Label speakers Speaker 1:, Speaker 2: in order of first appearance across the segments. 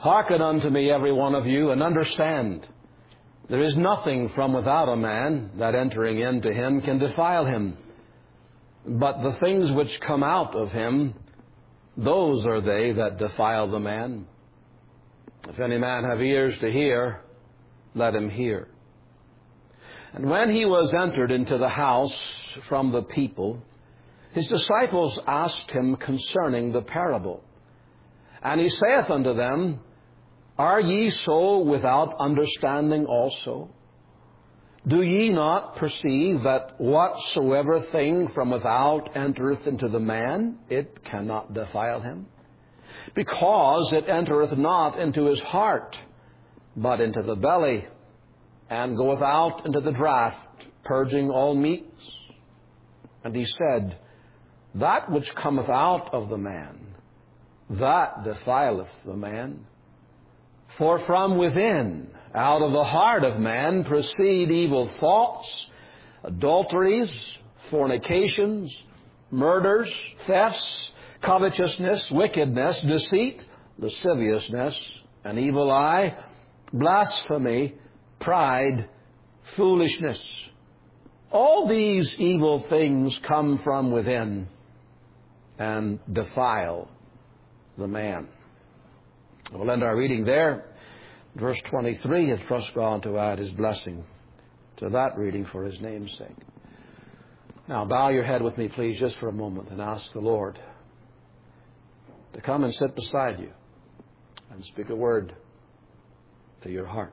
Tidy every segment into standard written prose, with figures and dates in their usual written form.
Speaker 1: Hearken unto me, every one of you, and understand. There is nothing from without a man that entering into him can defile him. But the things which come out of him, those are they that defile the man. If any man have ears to hear, let him hear. And when he was entered into the house from the people, his disciples asked him concerning the parable. And he saith unto them, Are ye so without understanding also? Do ye not perceive that whatsoever thing from without entereth into the man, it cannot defile him? Because it entereth not into his heart, but into the belly, and goeth out into the draught, purging all meats. And he said, That which cometh out of the man, that defileth the man. For from within, out of the heart of man, proceed evil thoughts, adulteries, fornications, murders, thefts, covetousness, wickedness, deceit, lasciviousness, an evil eye, blasphemy, pride, foolishness. All these evil things come from within and defile the man. We'll end our reading there. Verse 23, and trust God to add His blessing to that reading for His name's sake. Now bow your head with me, please, just for a moment, and ask the Lord to come and sit beside you and speak a word to your heart.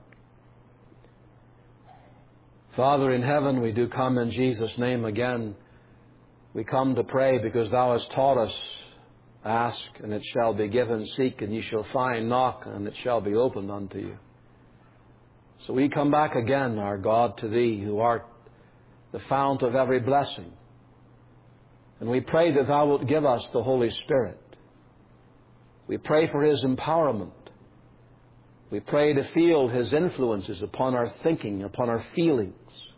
Speaker 1: Father in heaven, we do come in Jesus' name again. We come to pray because Thou hast taught us, ask, and it shall be given, seek, and ye shall find, knock, and it shall be opened unto you. So we come back again, our God, to Thee, who art the fount of every blessing. And we pray that Thou wilt give us the Holy Spirit. We pray for His empowerment. We pray to feel His influences upon our thinking, upon our feelings.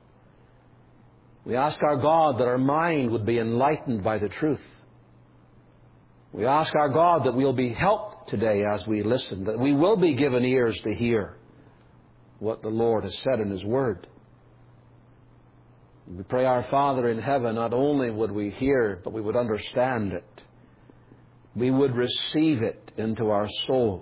Speaker 1: We ask our God that our mind would be enlightened by the truth. We ask our God that we'll be helped today as we listen, that we will be given ears to hear what the Lord has said in His Word. We pray, our Father in heaven, not only would we hear, but we would understand it. We would receive it into our souls.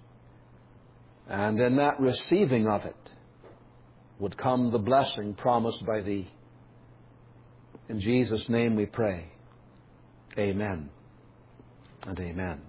Speaker 1: And in that receiving of it would come the blessing promised by Thee. In Jesus' name we pray. Amen and amen.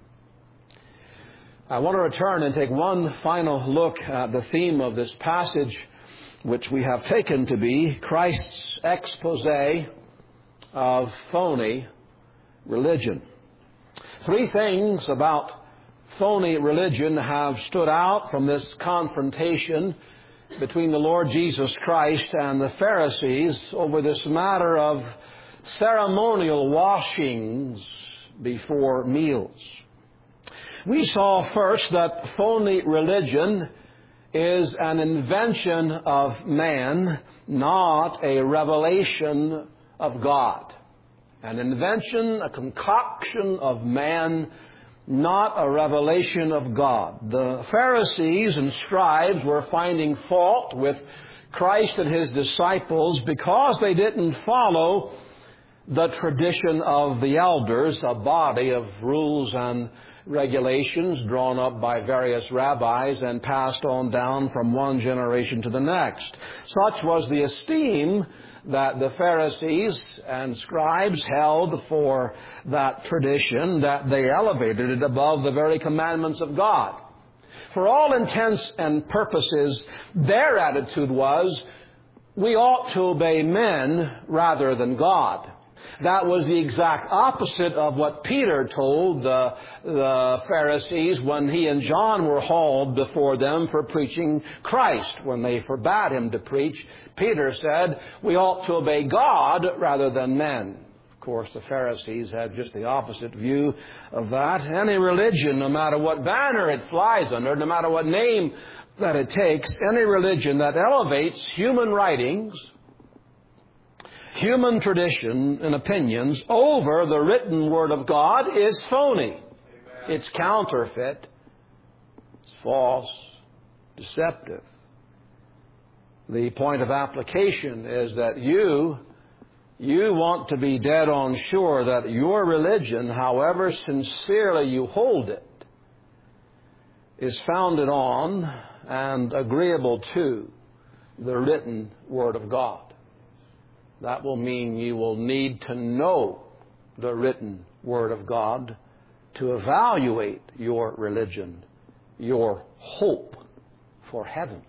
Speaker 1: I want to return and take one final look at the theme of this passage, which we have taken to be Christ's expose of phony religion. Three things about phony religion have stood out from this confrontation between the Lord Jesus Christ and the Pharisees over this matter of ceremonial washings before meals. We saw first that phony religion is an invention of man, not a revelation of God. An invention, a concoction of man, not a revelation of God. The Pharisees and scribes were finding fault with Christ and His disciples because they didn't follow the tradition of the elders, a body of rules and regulations drawn up by various rabbis and passed on down from one generation to the next. Such was the esteem that the Pharisees and scribes held for that tradition that they elevated it above the very commandments of God. For all intents and purposes, their attitude was, we ought to obey men rather than God. That was the exact opposite of what Peter told the Pharisees when he and John were hauled before them for preaching Christ. When they forbade him to preach, Peter said, we ought to obey God rather than men. Of course, the Pharisees had just the opposite view of that. Any religion, no matter what banner it flies under, no matter what name that it takes, any religion that elevates human writings, human tradition and opinions over the written Word of God is phony. Amen. It's counterfeit. It's false, deceptive. The point of application is that you want to be dead on sure that your religion, however sincerely you hold it, is founded on and agreeable to the written Word of God. That will mean you will need to know the written Word of God to evaluate your religion, your hope for heaven.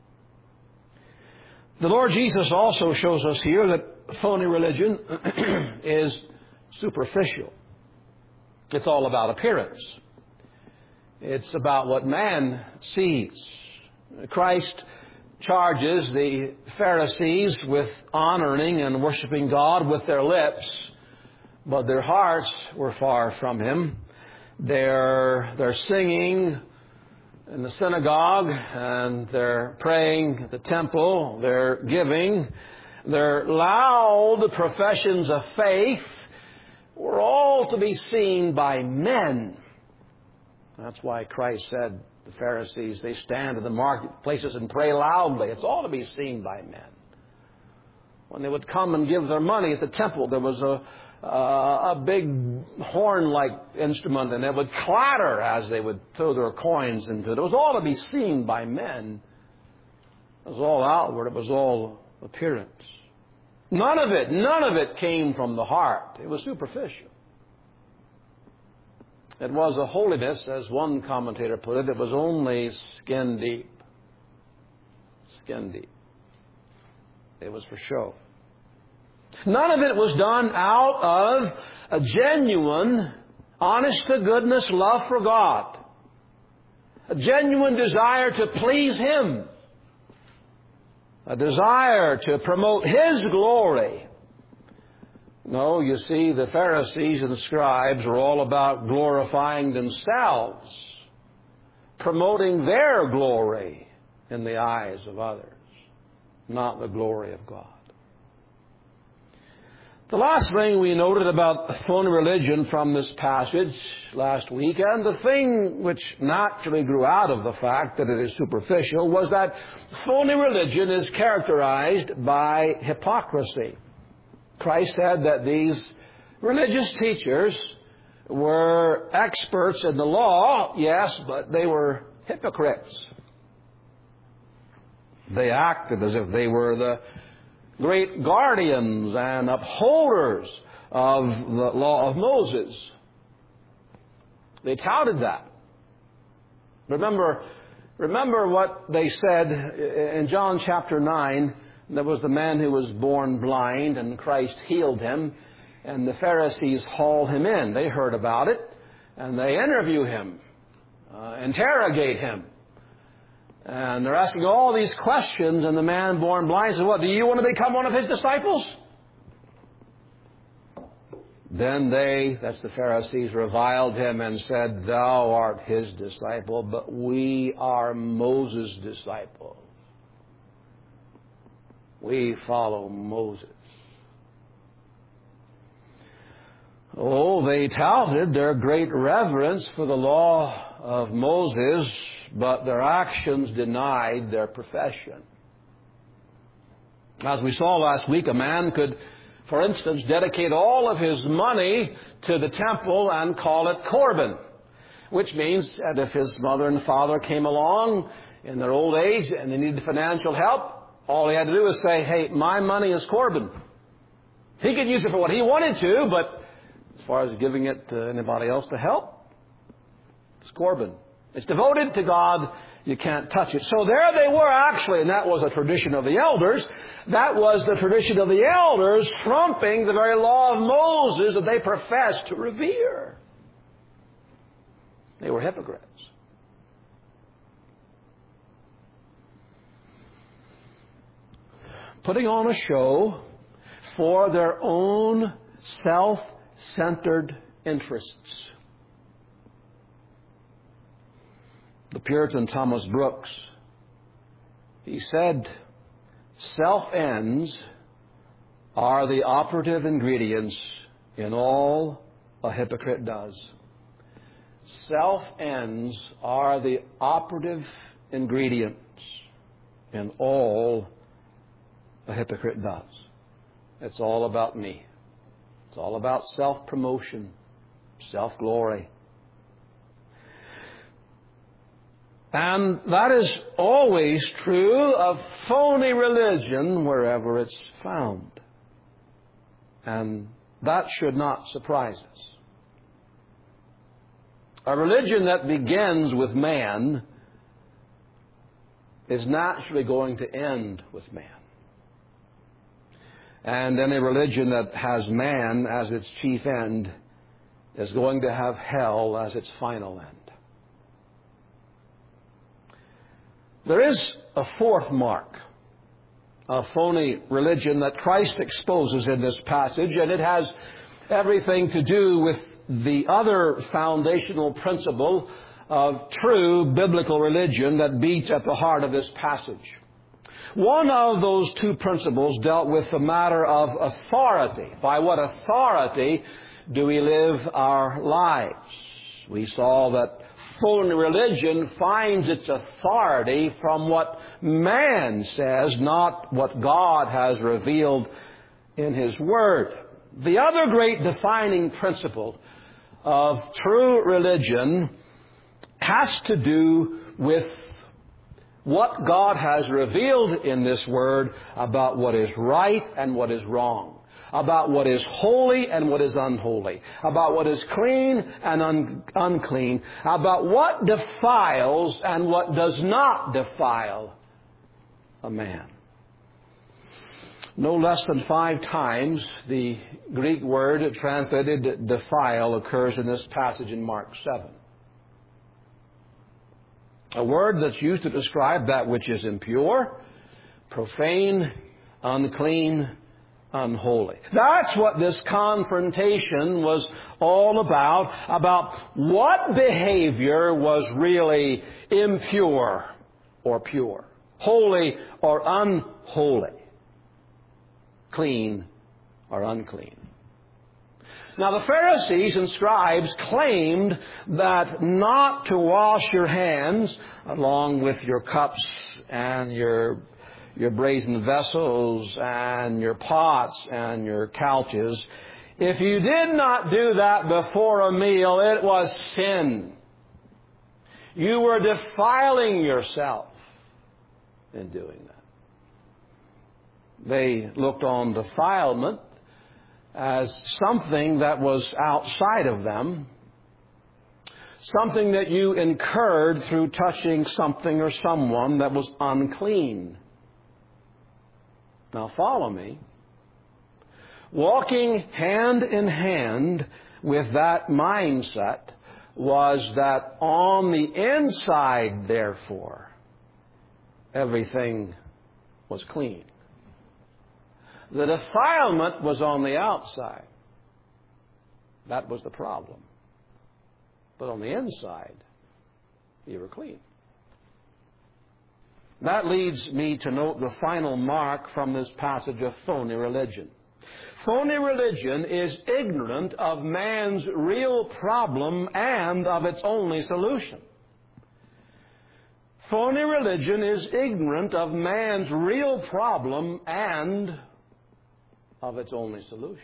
Speaker 1: The Lord Jesus also shows us here that phony religion is superficial. It's all about appearance. It's about what man sees. Christ charges the Pharisees with honoring and worshiping God with their lips, but their hearts were far from Him. They're singing in the synagogue, and they're praying at the temple, they're giving, their loud professions of faith were all to be seen by men. That's why Christ said, the Pharisees, they stand in the marketplaces and pray loudly. It's all to be seen by men. When they would come and give their money at the temple, there was a big horn-like instrument, and it would clatter as they would throw their coins into it. It was all to be seen by men. It was all outward. It was all appearance. None of it came from the heart. It was superficial. It was a holiness, as one commentator put it, it was only skin deep. Skin deep. It was for show. None of it was done out of a genuine, honest-to-goodness love for God. A genuine desire to please Him. A desire to promote His glory. No, you see, the Pharisees and the scribes were all about glorifying themselves, promoting their glory in the eyes of others, not the glory of God. The last thing we noted about phony religion from this passage last week, and the thing which naturally grew out of the fact that it is superficial, was that phony religion is characterized by hypocrisy. Christ said that these religious teachers were experts in the law, yes, but they were hypocrites. They acted as if they were the great guardians and upholders of the law of Moses. They touted that. Remember what they said in John chapter 9. There was the man who was born blind, and Christ healed him, and the Pharisees hauled him in. They heard about it, and they interview him, interrogate him. And they're asking all these questions, and the man born blind says, "What, do you want to become one of His disciples?" Then that's the Pharisees, reviled him and said, "Thou art His disciple, but we are Moses' disciples. We follow Moses." Oh, they touted their great reverence for the law of Moses, but their actions denied their profession. As we saw last week, a man could, for instance, dedicate all of his money to the temple and call it Corban, which means that if his mother and father came along in their old age and they needed financial help, all he had to do was say, "Hey, my money is Corban." He could use it for what he wanted to, but as far as giving it to anybody else to help, it's Corban. It's devoted to God. You can't touch it. So there they were actually, and that was a tradition of the elders. That was the tradition of the elders trumping the very law of Moses that they professed to revere. They were hypocrites. Putting on a show for their own self-centered interests. The Puritan Thomas Brooks, he said, "Self-ends are the operative ingredients in all a hypocrite does." self-ends are the operative ingredients in all a hypocrite does. It's all about me. It's all about self-promotion, self-glory. And that is always true of phony religion wherever it's found. And that should not surprise us. A religion that begins with man is naturally going to end with man. And any religion that has man as its chief end is going to have hell as its final end. There is a fourth mark of phony religion that Christ exposes in this passage, and it has everything to do with the other foundational principle of true biblical religion that beats at the heart of this passage. One of those two principles dealt with the matter of authority. By what authority do we live our lives? We saw that phony religion finds its authority from what man says, not what God has revealed in His Word. The other great defining principle of true religion has to do with what God has revealed in this Word about what is right and what is wrong, about what is holy and what is unholy, about what is clean and unclean, about what defiles and what does not defile a man. No less than 5 times the Greek word translated defile occurs in this passage in Mark 7. A word that's used to describe that which is impure, profane, unclean, unholy. That's what this confrontation was all about what behavior was really impure or pure, holy or unholy, clean or unclean. Now, the Pharisees and scribes claimed that not to wash your hands along with your cups and your brazen vessels and your pots and your couches. If you did not do that before a meal, it was sin. You were defiling yourself in doing that. They looked on defilement as something that was outside of them, something that you incurred through touching something or someone that was unclean. Now follow me. Walking hand in hand with that mindset was that on the inside, therefore, everything was clean. The defilement was on the outside. That was the problem. But on the inside, you were clean. That leads me to note the final mark from this passage of phony religion. Phony religion is ignorant of man's real problem and of its only solution. Phony religion is ignorant of man's real problem and of its only solution.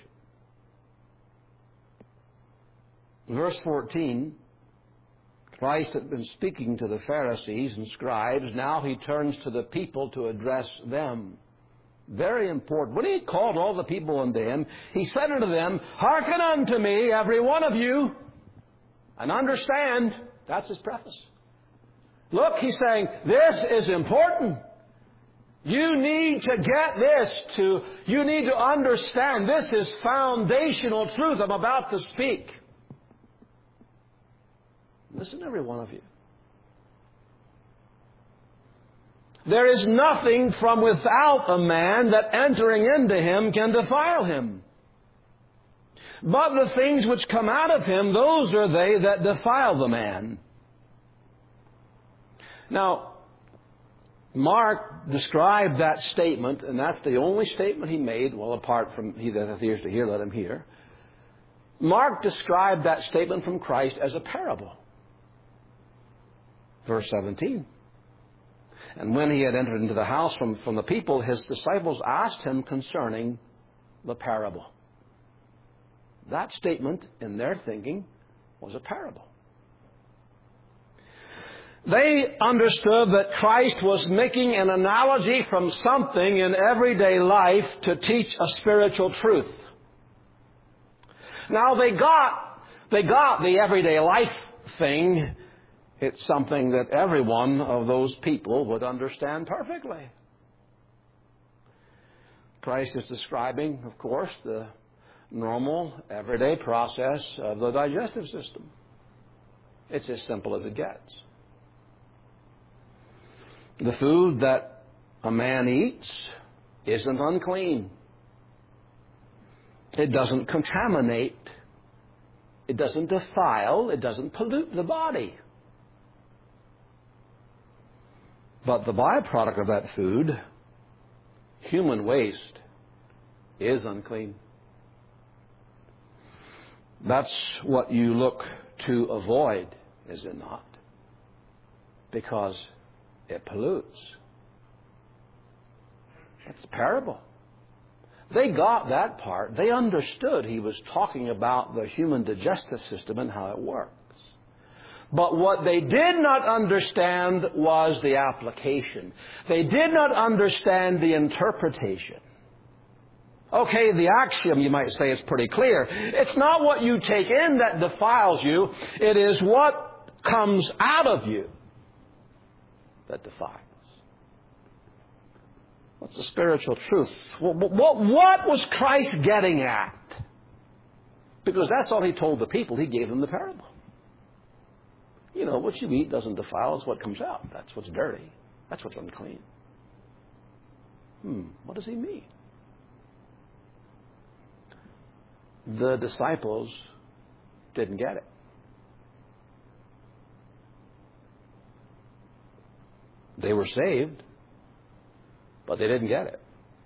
Speaker 1: In verse 14, Christ had been speaking to the Pharisees and scribes. Now He turns to the people to address them. Very important. When He called all the people unto Him, He said unto them, "Hearken unto me, every one of you, and understand." That's His preface. Look, He's saying, this is important. You need to get this you need to understand. This is foundational truth I'm about to speak. Listen, every one of you. There is nothing from without a man that entering into him can defile him. But the things which come out of him, those are they that defile the man. Now, Mark described that statement, and that's the only statement he made. Well, apart from he that hath ears to hear, let him hear. Mark described that statement from Christ as a parable. Verse 17. And when he had entered into the house from the people, his disciples asked him concerning the parable. That statement, in their thinking, was a parable. They understood that Christ was making an analogy from something in everyday life to teach a spiritual truth. Now they got the everyday life thing. It's something that every one of those people would understand perfectly. Christ is describing, of course, the normal, everyday process of the digestive system. It's as simple as it gets. The food that a man eats isn't unclean. It doesn't contaminate. It doesn't defile. It doesn't pollute the body. But the byproduct of that food, human waste, is unclean. That's what you look to avoid, is it not? Because it pollutes. That's a parable. They got that part. They understood he was talking about the human digestive system and how it works. But what they did not understand was the application. They did not understand the interpretation. Okay, the axiom, you might say, is pretty clear. It's not what you take in that defiles you. It is what comes out of you that defiles. What's the spiritual truth? What was Christ getting at? Because that's all he told the people. He gave them the parable. You know, what you eat doesn't defile. It's what comes out. That's what's dirty. That's what's unclean. What does he mean? The disciples didn't get it. They were saved, but they didn't get it.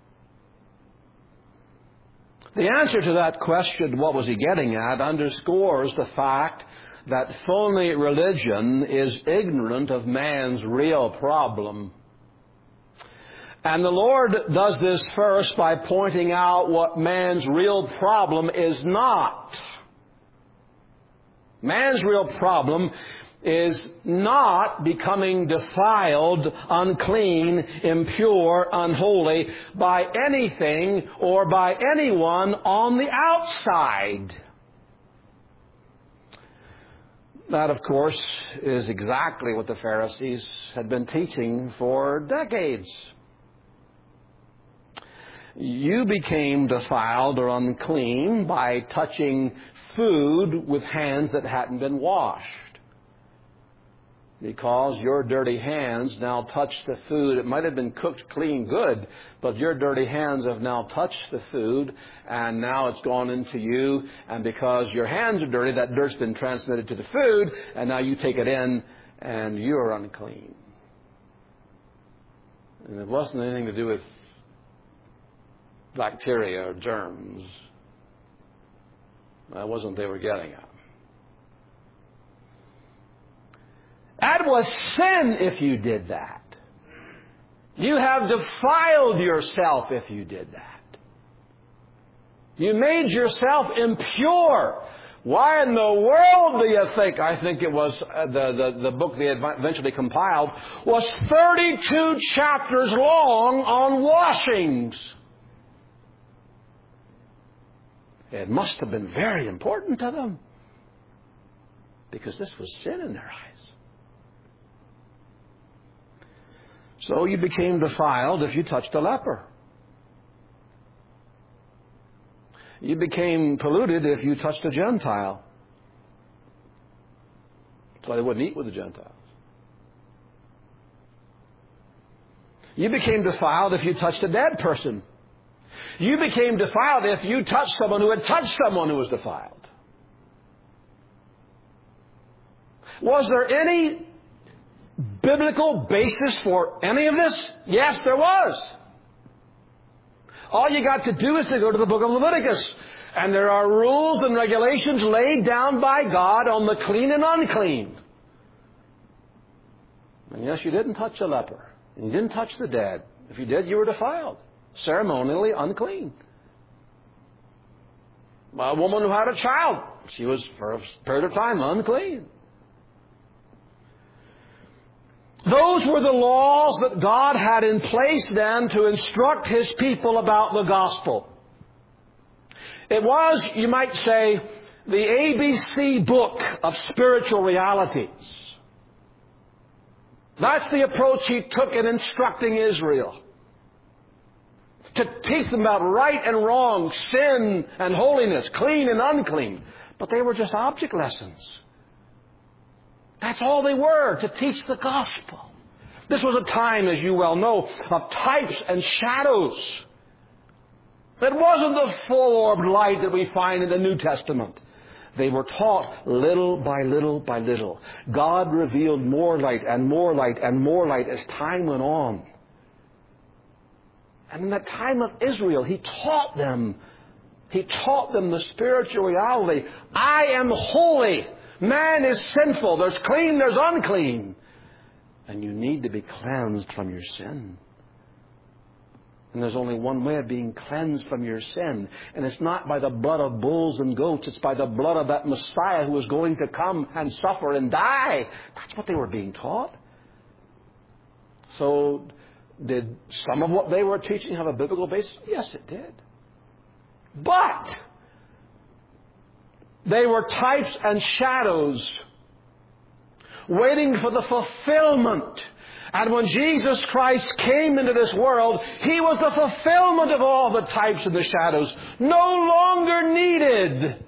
Speaker 1: The answer to that question, what was he getting at, underscores the fact that phony religion is ignorant of man's real problem. And the Lord does this first by pointing out what man's real problem is not. Man's real problem is not becoming defiled, unclean, impure, unholy by anything or by anyone on the outside. That, of course, is exactly what the Pharisees had been teaching for decades. You became defiled or unclean by touching food with hands that hadn't been washed. Because your dirty hands now touch the food. It might have been cooked clean good, but your dirty hands have now touched the food, and now it's gone into you. And because your hands are dirty, that dirt's been transmitted to the food, and now you take it in, and you're unclean. And it wasn't anything to do with bacteria or germs. That wasn't what they were getting at. That was sin if you did that. You have defiled yourself if you did that. You made yourself impure. Why in the world do you think, I think it was the book they eventually compiled, was 32 chapters long on washings. It must have been very important to them, because this was sin in their eyes. So you became defiled if you touched a leper. You became polluted if you touched a Gentile. That's why they wouldn't eat with the Gentiles. You became defiled if you touched a dead person. You became defiled if you touched someone who had touched someone who was defiled. Was there any biblical basis for any of this? Yes, there was. All you got to do is to go to the book of Leviticus. And there are rules and regulations laid down by God on the clean and unclean. And yes, you didn't touch the leper. And you didn't touch the dead. If you did, you were defiled. Ceremonially unclean. A woman who had a child, she was for a period of time unclean. Those were the laws that God had in place then to instruct His people about the gospel. It was, you might say, the ABC book of spiritual realities. That's the approach He took in instructing Israel. To teach them about right and wrong, sin and holiness, clean and unclean. But they were just object lessons. That's all they were, to teach the gospel. This was a time, as you well know, of types and shadows. It wasn't the full-orbed light that we find in the New Testament. They were taught little by little by little. God revealed more light and more light and more light as time went on. And in that time of Israel, He taught them the spiritual reality. I am holy. Man is sinful. There's clean, there's unclean. And you need to be cleansed from your sin. And there's only one way of being cleansed from your sin. And it's not by the blood of bulls and goats. It's by the blood of that Messiah who is going to come and suffer and die. That's what they were being taught. So, did some of what they were teaching have a biblical basis? Yes, it did. But they were types and shadows waiting for the fulfillment. And when Jesus Christ came into this world, He was the fulfillment of all the types and the shadows. No longer needed.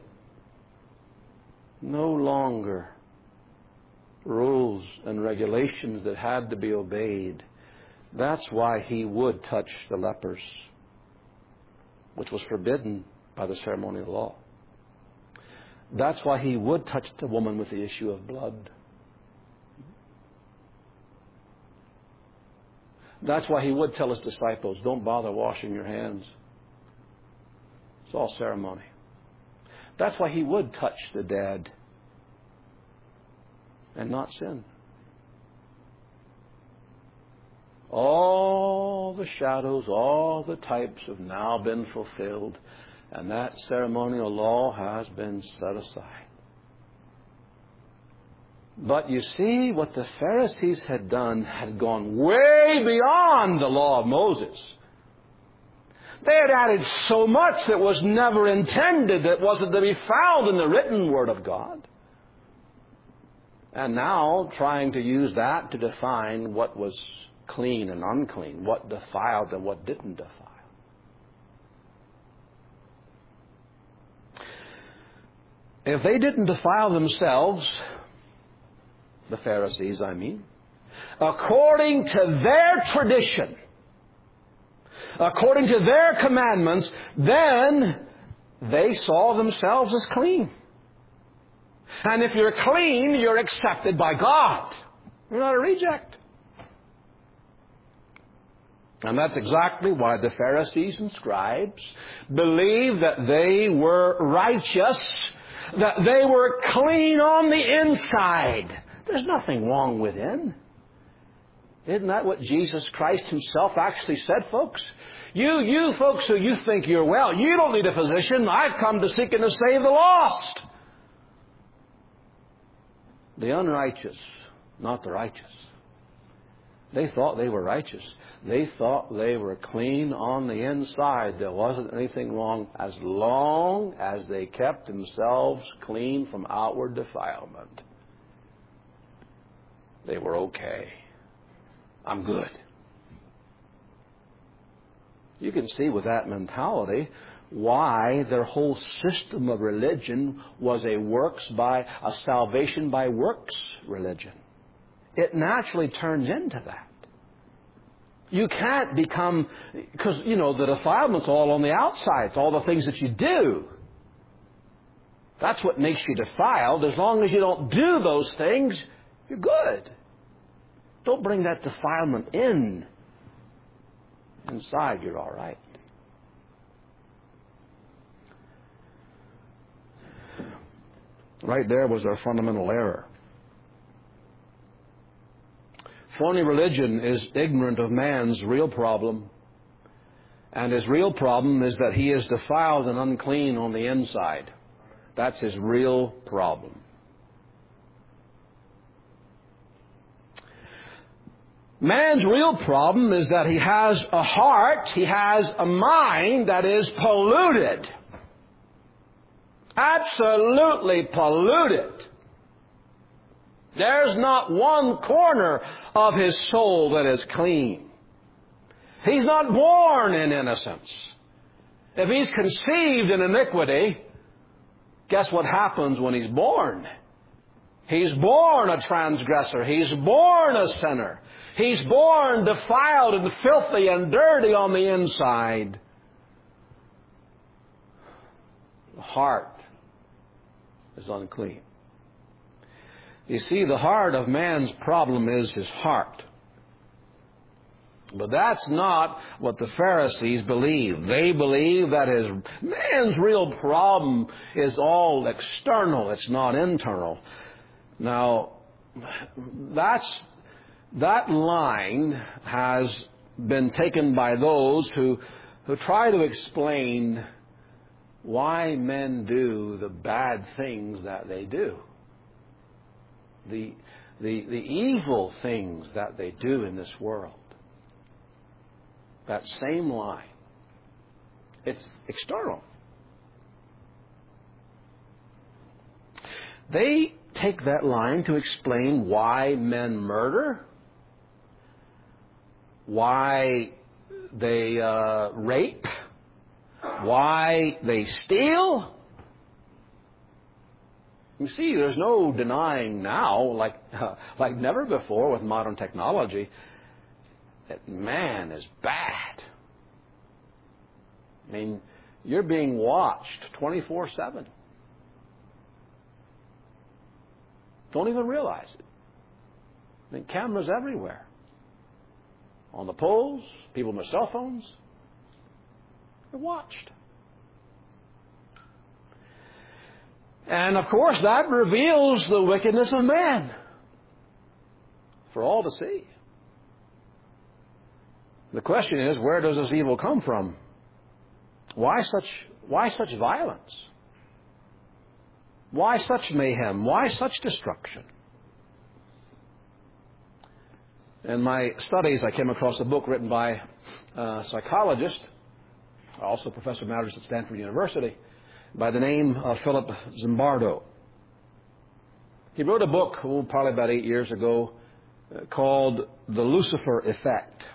Speaker 1: No longer rules and regulations that had to be obeyed. That's why He would touch the lepers, which was forbidden by the ceremonial law. That's why He would touch the woman with the issue of blood. That's why He would tell His disciples, don't bother washing your hands. It's all ceremony. That's why He would touch the dead and not sin. All the shadows, all the types have now been fulfilled, and that ceremonial law has been set aside. But you see, what the Pharisees had done had gone way beyond the law of Moses. They had added so much that was never intended, that wasn't to be found in the written Word of God. And now trying to use that to define what was clean and unclean, what defiled and what didn't defile. If they didn't defile themselves, the Pharisees, according to their tradition, according to their commandments, then they saw themselves as clean. And if you're clean, you're accepted by God. You're not a reject. And that's exactly why the Pharisees and scribes believed that they were righteous, that they were clean on the inside. There's nothing wrong within. Isn't that what Jesus Christ Himself actually said, folks? You folks who you think you're well, you don't need a physician. I've come to seek and to save the lost. The unrighteous, not the righteous. They thought they were righteous. They thought they were clean on the inside. There wasn't anything wrong as long as they kept themselves clean from outward defilement. They were okay. I'm good. You can see with that mentality why their whole system of religion was a salvation by works religion. It naturally turns into that. You can't become, because, the defilement's all on the outside. It's all the things that you do. That's what makes you defiled. As long as you don't do those things, you're good. Don't bring that defilement in. Inside, you're all right. Right there was their fundamental error. Phony religion is ignorant of man's real problem. And his real problem is that he is defiled and unclean on the inside. That's his real problem. Man's real problem is that he has a heart, he has a mind that is polluted. Absolutely polluted. There's not one corner of his soul that is clean. He's not born in innocence. If he's conceived in iniquity, guess what happens when he's born? He's born a transgressor. He's born a sinner. He's born defiled and filthy and dirty on the inside. The heart is unclean. You see, the heart of man's problem is his heart. But that's not what the Pharisees believe. They believe that man's real problem is all external. It's not internal. Now, that line has been taken by those who try to explain why men do the bad things that they do. The evil things that they do in this world. That same line. It's external. They take that line to explain why men murder, why they rape, why they steal. You see, there's no denying now, like never before with modern technology, that man is bad. I mean, you're being watched 24/7. Don't even realize it. I mean, cameras everywhere. On the poles, people on their cell phones. They're watched. And of course, that reveals the wickedness of man for all to see. The question is, where does this evil come from? Why such violence? Why such mayhem? Why such destruction? In my studies, I came across a book written by a psychologist, also professor emeritus at Stanford University, by the name of Philip Zimbardo. He wrote a book, probably about 8 years ago, called The Lucifer Effect.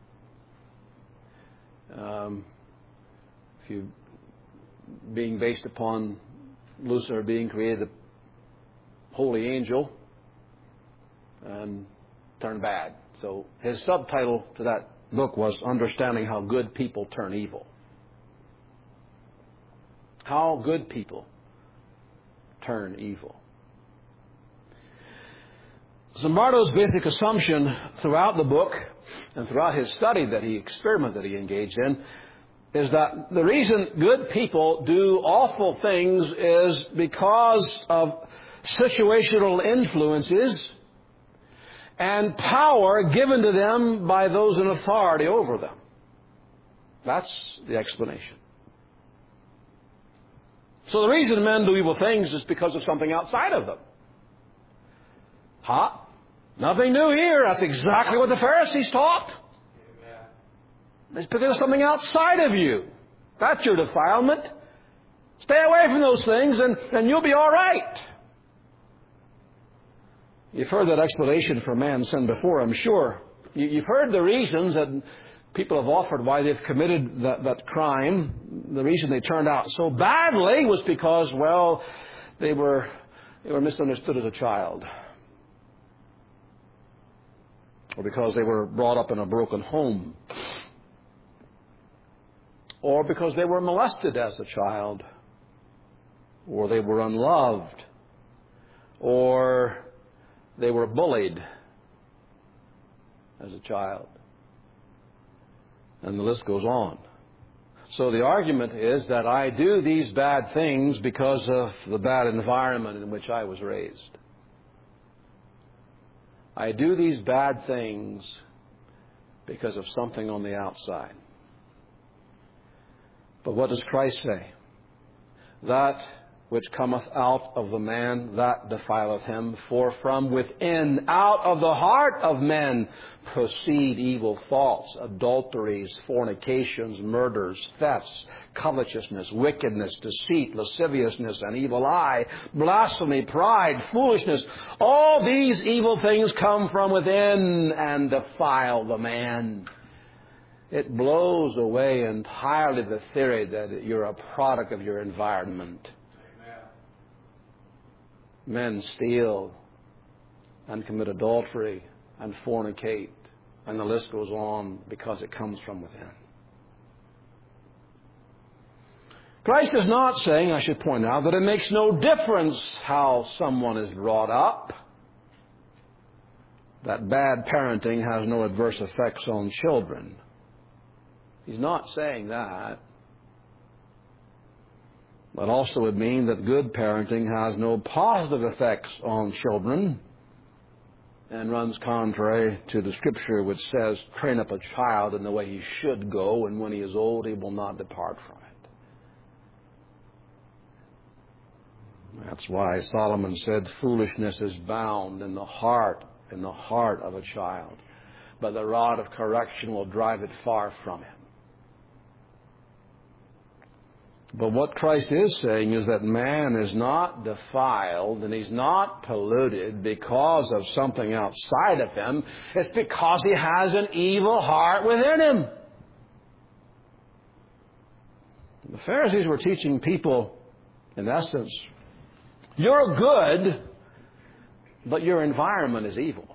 Speaker 1: Being based upon Lucifer being created a holy angel and turned bad. So his subtitle to that book was Understanding How Good People Turn Evil. How good people turn evil. Zimbardo's basic assumption throughout the book and throughout his study experiment that he engaged in, is that the reason good people do awful things is because of situational influences and power given to them by those in authority over them. That's the explanation. So the reason men do evil things is because of something outside of them. Nothing new here. That's exactly what the Pharisees taught. It's because of something outside of you. That's your defilement. Stay away from those things and you'll be all right. You've heard that explanation for man's sin before, I'm sure. You've heard the reasons that people have offered why they've committed that crime. The reason they turned out so badly was because, well, they were misunderstood as a child. Or because they were brought up in a broken home. Or because they were molested as a child. Or they were unloved. Or they were bullied as a child. And the list goes on. So the argument is that I do these bad things because of the bad environment in which I was raised. I do these bad things because of something on the outside. But what does Christ say? That which cometh out of the man, that defileth him. For from within, out of the heart of men, proceed evil thoughts, adulteries, fornications, murders, thefts, covetousness, wickedness, deceit, lasciviousness, and evil eye, blasphemy, pride, foolishness. All these evil things come from within and defile the man. It blows away entirely the theory that you're a product of your environment. Men steal and commit adultery and fornicate, and the list goes on because it comes from within. Christ is not saying, I should point out, that it makes no difference how someone is brought up, that bad parenting has no adverse effects on children. He's not saying that. That also would mean that good parenting has no positive effects on children and runs contrary to the Scripture which says, train up a child in the way he should go, and when he is old he will not depart from it. That's why Solomon said, foolishness is bound in the heart of a child, but the rod of correction will drive it far from him. But what Christ is saying is that man is not defiled and he's not polluted because of something outside of him. It's because he has an evil heart within him. The Pharisees were teaching people, in essence, you're good, but your environment is evil.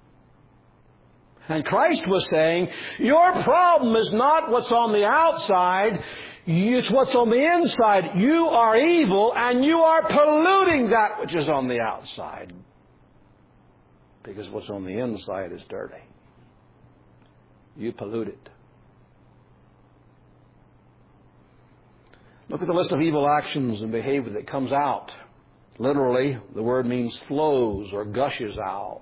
Speaker 1: And Christ was saying, your problem is not what's on the outside, it's what's on the inside. You are evil and you are polluting that which is on the outside. Because what's on the inside is dirty. You pollute it. Look at the list of evil actions and behavior that comes out. Literally, the word means flows or gushes out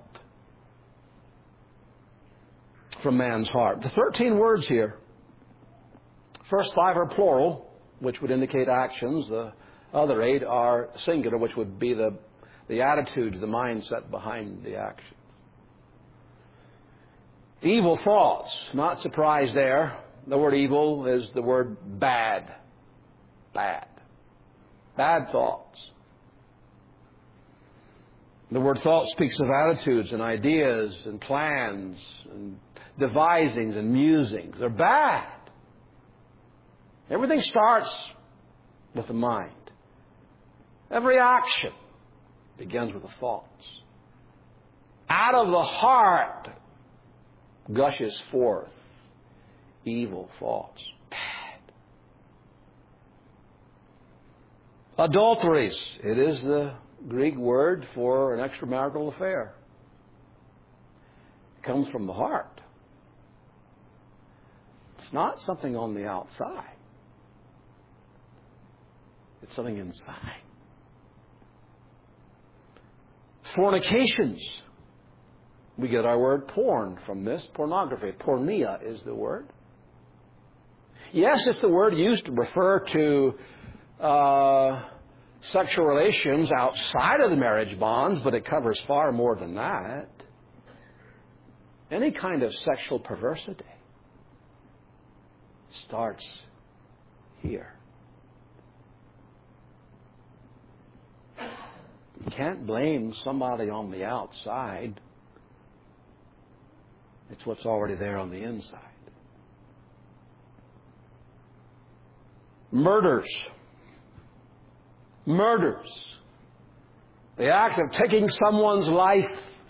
Speaker 1: from man's heart. The 13 words here. First 5 are plural, which would indicate actions. The other 8 are singular, which would be the attitude, the mindset behind the action. Evil thoughts. Not surprised there. The word evil is the word bad. Bad. Bad thoughts. The word thought speaks of attitudes and ideas and plans and devisings and musings. They're bad. Everything starts with the mind. Every action begins with the thoughts. Out of the heart gushes forth evil thoughts. Bad. Adulteries. It is the Greek word for an extramarital affair. It comes from the heart. It's not something on the outside. It's something inside. Fornications. We get our word porn from this. Pornography. Pornea is the word. Yes, it's the word used to refer to sexual relations outside of the marriage bonds, but it covers far more than that. Any kind of sexual perversity starts here. You can't blame somebody on the outside. It's what's already there on the inside. Murders. Murders. The act of taking someone's life.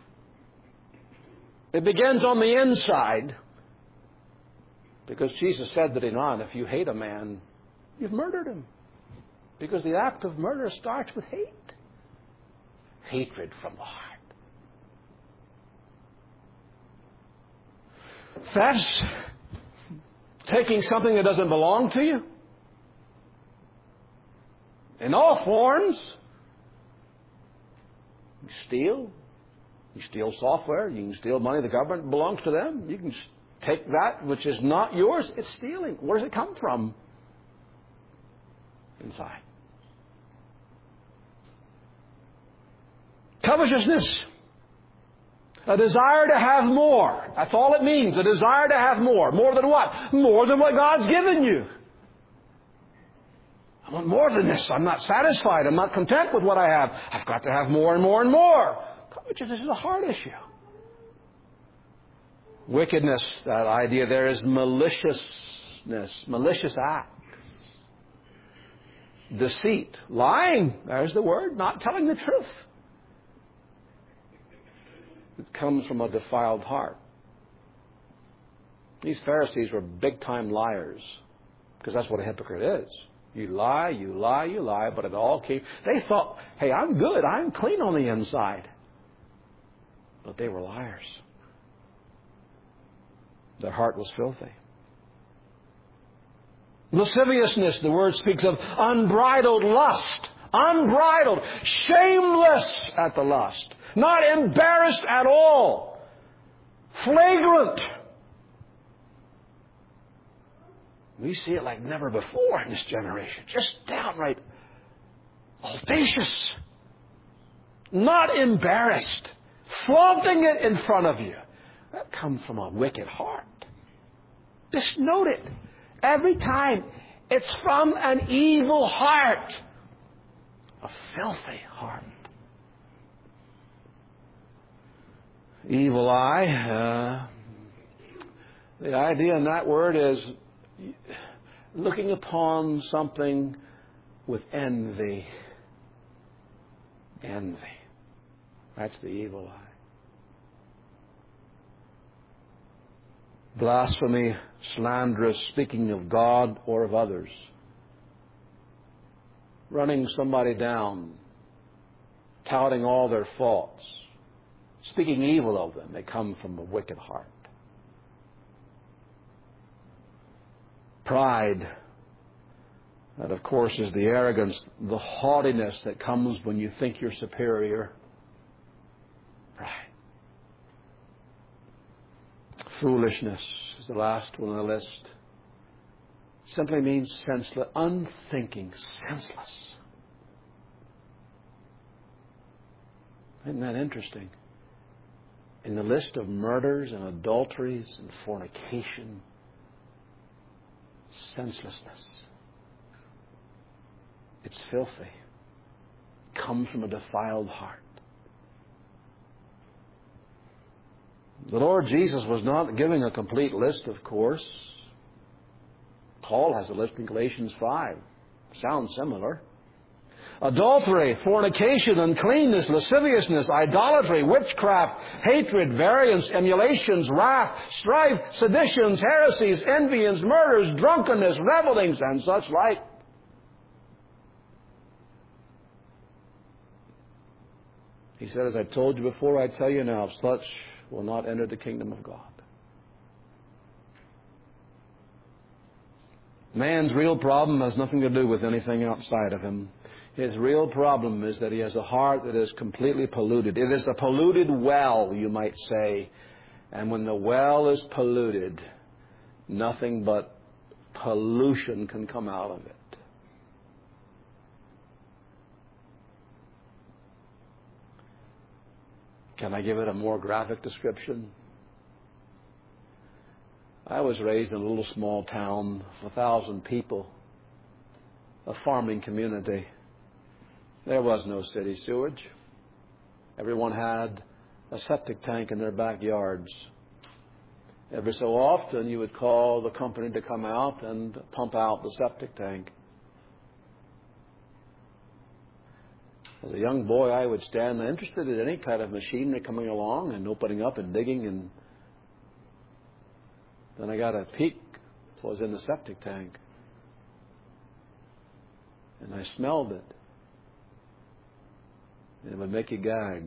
Speaker 1: It begins on the inside. Because Jesus said, did he not, if you hate a man, you've murdered him. Because the act of murder starts with hate. Hatred from the heart. Thefts. Taking something that doesn't belong to you. In all forms. You steal. You steal software. You can steal money. The government belongs to them. You can take that which is not yours. It's stealing. Where does it come from? Inside. Covetousness. A desire to have more. That's all it means. A desire to have more. More than what? More than what God's given you. I want more than this. I'm not satisfied. I'm not content with what I have. I've got to have more and more and more. Covetousness is a heart issue. Wickedness, that idea there is maliciousness, malicious acts. Deceit, lying, there's the word, not telling the truth. It comes from a defiled heart. These Pharisees were big-time liars, because that's what a hypocrite is. You lie, you lie, you lie, but it all came... They thought, hey, I'm good, I'm clean on the inside. But they were liars. Their heart was filthy. Lasciviousness, the word speaks of unbridled lust. Unbridled, shameless at the lust. Not embarrassed at all. Flagrant. We see it like never before in this generation. Just downright audacious. Not embarrassed. Flaunting it in front of you. That comes from a wicked heart. Just note it. Every time. It's from an evil heart. A filthy heart. Evil eye. The idea in that word is looking upon something with envy. Envy. That's the evil eye. Blasphemy, slanderous, speaking of God or of others. Running somebody down, touting all their faults, speaking evil of them. They come from a wicked heart. Pride, that of course is the arrogance, the haughtiness that comes when you think you're superior. Pride. Foolishness is the last one on the list. Simply means senseless, unthinking, senseless. Isn't that interesting? In the list of murders and adulteries and fornication, senselessness. It's filthy. It comes from a defiled heart. The Lord Jesus was not giving a complete list, of course. Paul has a list in Galatians 5. Sounds similar. Adultery, fornication, uncleanness, lasciviousness, idolatry, witchcraft, hatred, variance, emulations, wrath, strife, seditions, heresies, envyings, murders, drunkenness, revelings, and such like. He said, as I told you before, I tell you now, such will not enter the kingdom of God. Man's real problem has nothing to do with anything outside of him. His real problem is that he has a heart that is completely polluted. It is a polluted well, you might say. And when the well is polluted, nothing but pollution can come out of it. Can I give it a more graphic description? I was raised in a little small town of 1,000 people, a farming community. There was no city sewage. Everyone had a septic tank in their backyards. Every so often you would call the company to come out and pump out the septic tank. As a young boy, I would stand interested in any kind of machinery coming along and opening up and digging, and then I got a peek. It was in the septic tank. And I smelled it. And it would make you gag.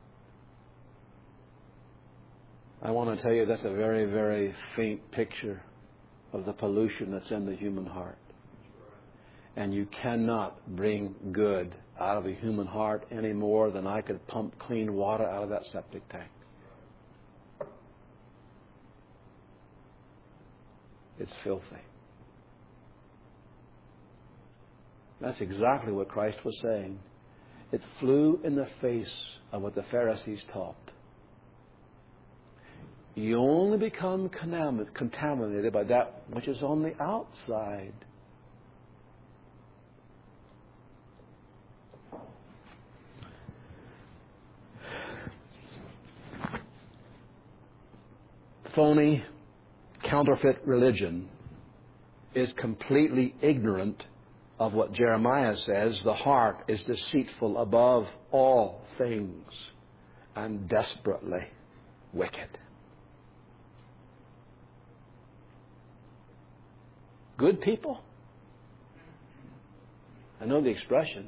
Speaker 1: I want to tell you that's a very, very faint picture of the pollution that's in the human heart. And you cannot bring good out of a human heart any more than I could pump clean water out of that septic tank. It's filthy. That's exactly what Christ was saying. It flew in the face of what the Pharisees taught. You only become contaminated by that which is on the outside. Phony, counterfeit religion is completely ignorant of what Jeremiah says, the heart is deceitful above all things and desperately wicked. Good people? I know the expression.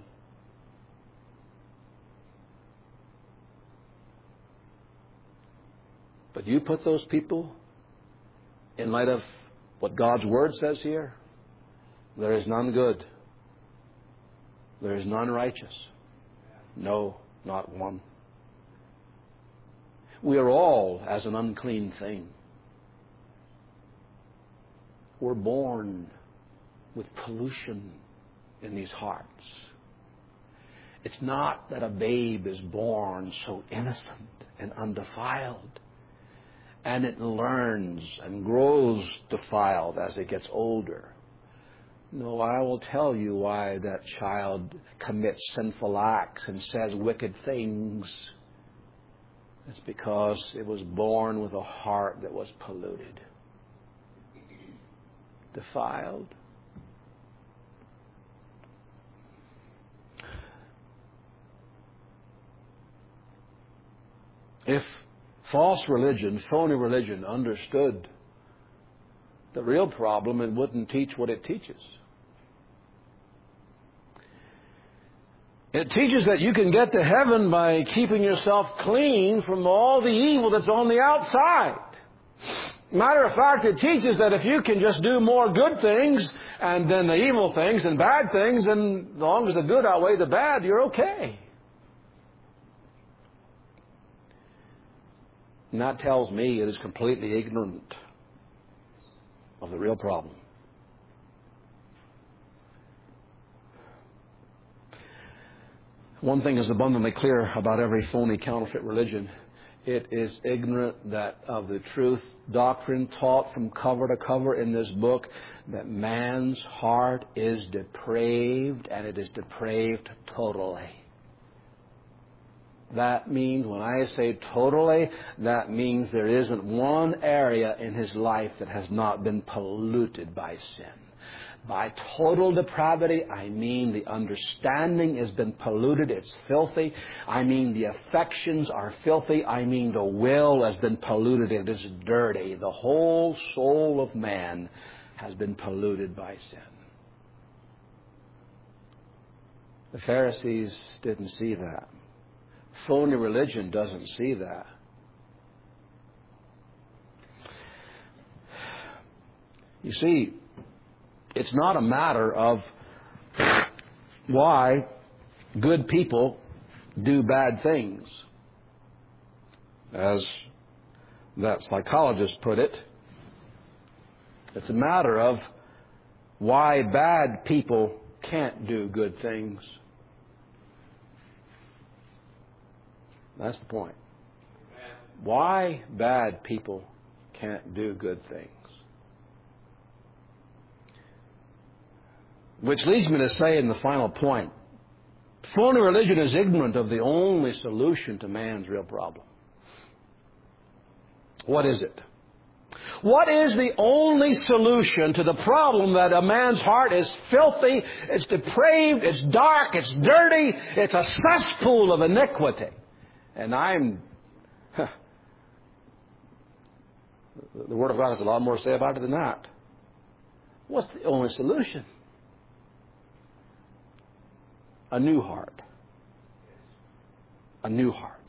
Speaker 1: But you put those people in light of what God's Word says here, there is none good. There is none righteous. No, not one. We are all as an unclean thing. We're born with pollution in these hearts. It's not that a babe is born so innocent and undefiled, and it learns and grows defiled as it gets older. No, I will tell you why that child commits sinful acts and says wicked things. It's because it was born with a heart that was polluted, defiled. If false religion, phony religion, understood the real problem, it wouldn't teach what it teaches. It teaches that you can get to heaven by keeping yourself clean from all the evil that's on the outside. Matter of fact, it teaches that if you can just do more good things and then the evil things and bad things, then as long as the good outweigh the bad, you're okay. And that tells me it is completely ignorant of the real problem. One thing is abundantly clear about every phony counterfeit religion. It is ignorant that of the truth doctrine taught from cover to cover in this book, that man's heart is depraved, and it is depraved totally. That means, when I say totally, that means there isn't one area in his life that has not been polluted by sin. By total depravity, I mean the understanding has been polluted. It's filthy. I mean the affections are filthy. I mean the will has been polluted. It is dirty. The whole soul of man has been polluted by sin. The Pharisees didn't see that. Phony religion doesn't see that. You see, it's not a matter of why good people do bad things. As that psychologist put it, it's a matter of why bad people can't do good things. That's the point. Why bad people can't do good things. Which leads me to say in the final point, phony religion is ignorant of the only solution to man's real problem. What is it? What is the only solution to the problem that a man's heart is filthy, it's depraved, it's dark, it's dirty, it's a cesspool of iniquity? And the Word of God has a lot more to say about it than that. What's the only solution? A new heart. A new heart.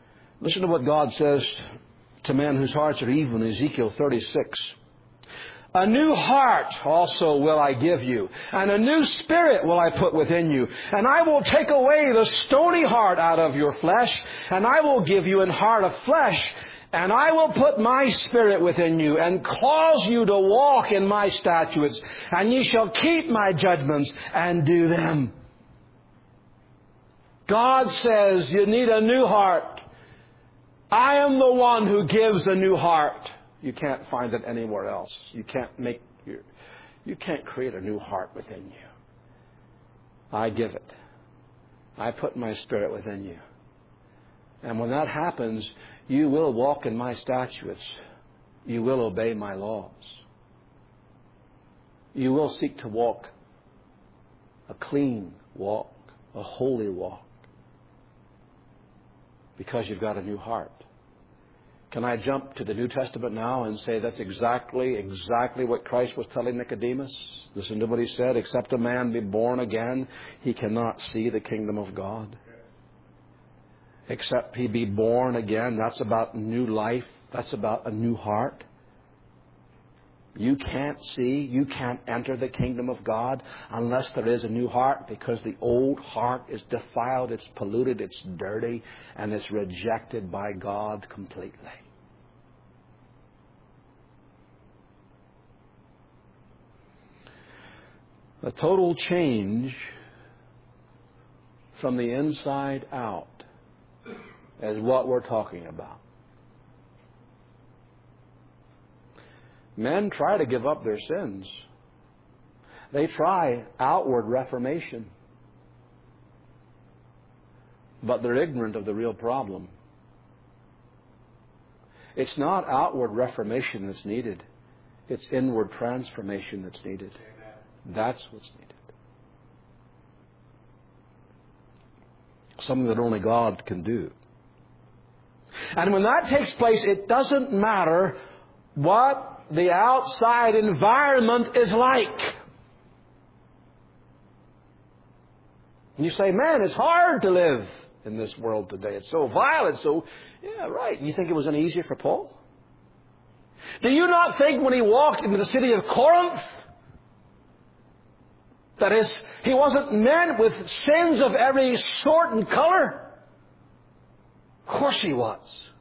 Speaker 1: Listen to what God says to men whose hearts are evil in Ezekiel 36. A new heart also will I give you, and a new spirit will I put within you. And I will take away the stony heart out of your flesh, and I will give you an heart of flesh. And I will put my spirit within you, and cause you to walk in my statutes, and ye shall keep my judgments and do them. God says you need a new heart. I am the one who gives a new heart. You can't find it anywhere else. You can't create a new heart within you. I give it. I put my spirit within you. And when that happens, you will walk in my statutes. You will obey my laws. You will seek to walk a clean walk, a holy walk, because you've got a new heart. Can I jump to the New Testament now and say that's exactly what Christ was telling Nicodemus? Listen to what he said. Except a man be born again, he cannot see the kingdom of God. Except he be born again. That's about new life. That's about a new heart. You can't see, you can't enter the kingdom of God unless there is a new heart, because the old heart is defiled, it's polluted, it's dirty, and it's rejected by God completely. A total change from the inside out is what we're talking about. Men try to give up their sins. They try outward reformation. But they're ignorant of the real problem. It's not outward reformation that's needed. It's inward transformation that's needed. That's what's needed. Something that only God can do. And when that takes place, it doesn't matter what the outside environment is like. And you say, man, it's hard to live in this world today. It's so violent, yeah, right. You think it was any easier for Paul? Do you not think when he walked into the city of Corinth, that is, he wasn't met with sins of every sort and color? Of course he was.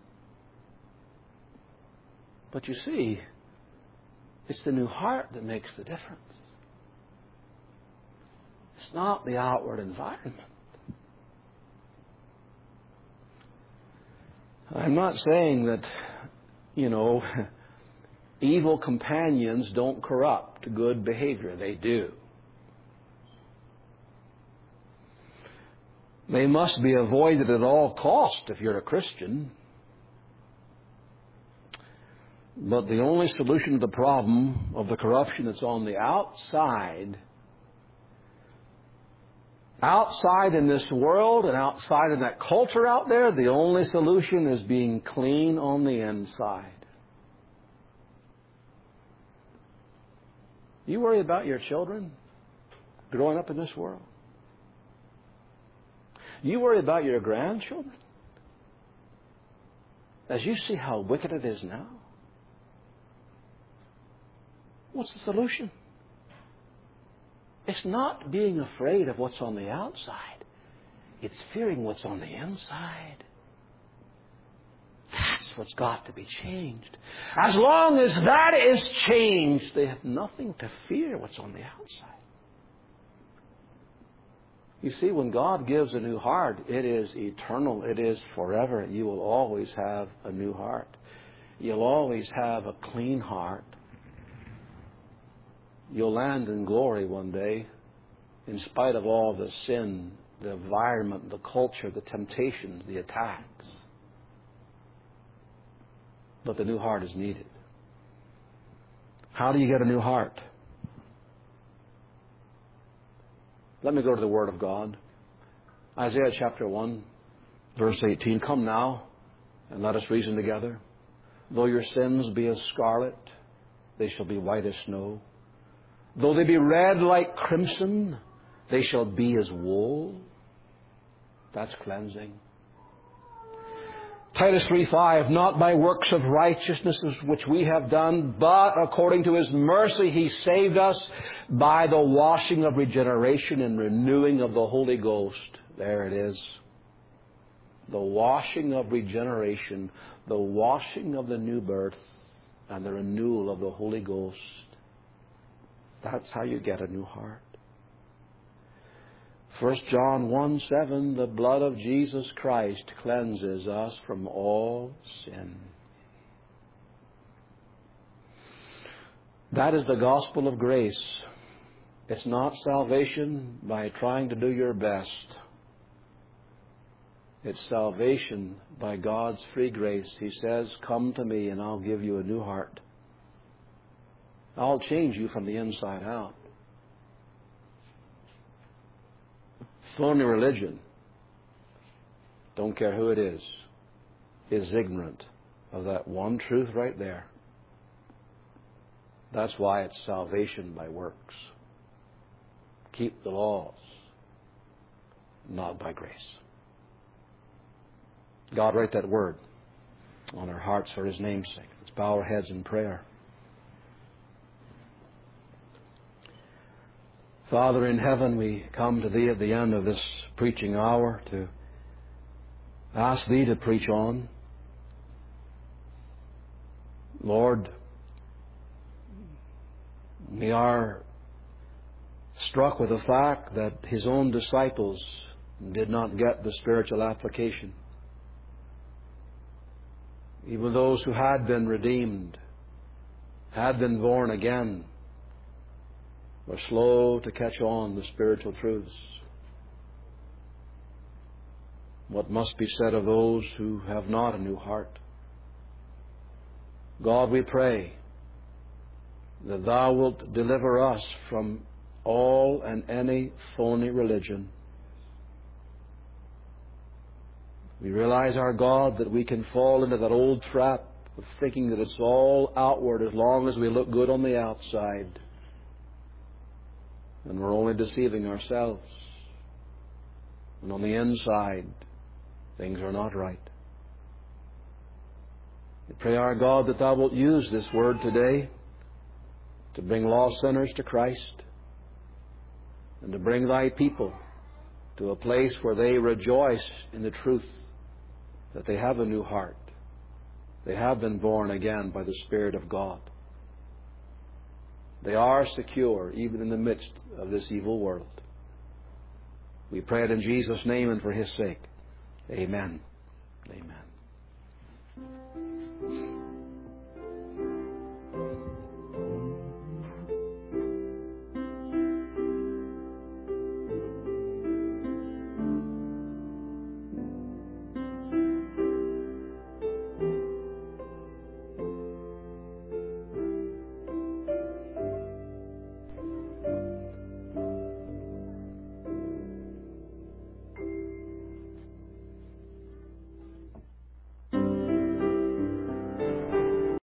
Speaker 1: But you see, it's the new heart that makes the difference. It's not the outward environment. I'm not saying that, evil companions don't corrupt good behavior. They do. They must be avoided at all cost if you're a Christian. But the only solution to the problem of the corruption that's on the outside in this world and outside in that culture out there, the only solution is being clean on the inside. You worry about your children growing up in this world? You worry about your grandchildren? As you see how wicked it is now? What's the solution? It's not being afraid of what's on the outside. It's fearing what's on the inside. That's what's got to be changed. As long as that is changed, they have nothing to fear what's on the outside. You see, when God gives a new heart, it is eternal. It is forever. You will always have a new heart. You'll always have a clean heart. You'll land in glory one day, in spite of all the sin, the environment, the culture, the temptations, the attacks. But the new heart is needed. How do you get a new heart? Let me go to the Word of God. Isaiah chapter 1, verse 18. Come now, and let us reason together. Though your sins be as scarlet, they shall be white as snow. Though they be red like crimson, they shall be as wool. That's cleansing. Titus 3:5, not by works of righteousness which we have done, but according to His mercy He saved us by the washing of regeneration and renewing of the Holy Ghost. There it is. The washing of regeneration, the washing of the new birth, and the renewal of the Holy Ghost. That's how you get a new heart. 1 John 1:7, the blood of Jesus Christ cleanses us from all sin. That is the gospel of grace. It's not salvation by trying to do your best. It's salvation by God's free grace. He says, come to me and I'll give you a new heart. I'll change you from the inside out. Phony religion, don't care who it is ignorant of that one truth right there. That's why it's salvation by works. Keep the laws, not by grace. God, write that word on our hearts for His name's sake. Let's bow our heads in prayer. Father in heaven, we come to Thee at the end of this preaching hour to ask Thee to preach on. Lord, we are struck with the fact that His own disciples did not get the spiritual application. Even those who had been redeemed, had been born again, were slow to catch on the spiritual truths. What must be said of those who have not a new heart? God, we pray that Thou wilt deliver us from all and any phony religion. We realize, our God, that we can fall into that old trap of thinking that it's all outward as long as we look good on the outside. And we're only deceiving ourselves. And on the inside, things are not right. We pray, our God, that Thou wilt use this word today to bring lost sinners to Christ and to bring Thy people to a place where they rejoice in the truth that they have a new heart. They have been born again by the Spirit of God. They are secure even in the midst of this evil world. We pray it in Jesus' name and for His sake. Amen. Amen.